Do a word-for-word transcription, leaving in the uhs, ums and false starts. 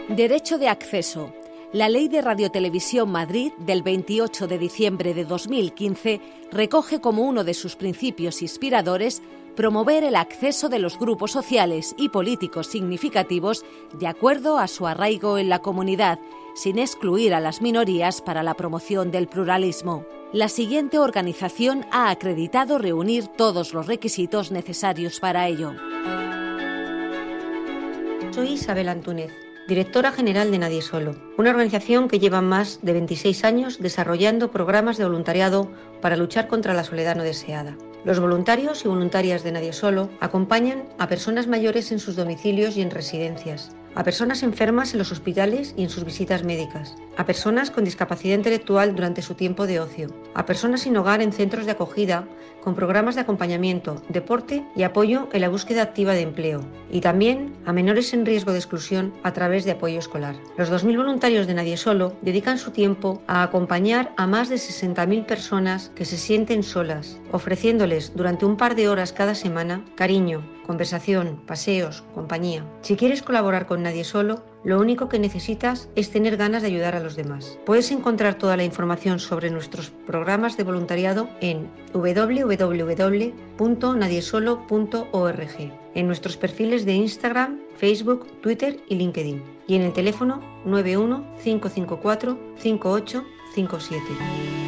Derecho de acceso. La Ley de Radiotelevisión Madrid del veintiocho de diciembre de dos mil quince recoge como uno de sus principios inspiradores promover el acceso de los grupos sociales y políticos significativos de acuerdo a su arraigo en la comunidad, sin excluir a las minorías para la promoción del pluralismo. La siguiente organización ha acreditado reunir todos los requisitos necesarios para ello. Soy Isabel Antúnez, directora general de Nadie Solo, una organización que lleva más de veintiséis años desarrollando programas de voluntariado para luchar contra la soledad no deseada. Los voluntarios y voluntarias de Nadie Solo acompañan a personas mayores en sus domicilios y en residencias, a personas enfermas en los hospitales y en sus visitas médicas, a personas con discapacidad intelectual durante su tiempo de ocio, a personas sin hogar en centros de acogida con programas de acompañamiento, deporte y apoyo en la búsqueda activa de empleo, y también a menores en riesgo de exclusión a través de apoyo escolar. Los dos mil voluntarios de Nadie Solo dedican su tiempo a acompañar a más de sesenta mil personas que se sienten solas, ofreciéndoles durante un par de horas cada semana cariño, conversación, paseos, compañía. Si quieres colaborar con Nadie Solo, lo único que necesitas es tener ganas de ayudar a los demás. Puedes encontrar toda la información sobre nuestros programas de voluntariado en doble u doble u doble u punto nadie solo punto org, en nuestros perfiles de Instagram, Facebook, Twitter y LinkedIn, y en el teléfono nueve uno cinco cinco cuatro cinco ocho cinco siete.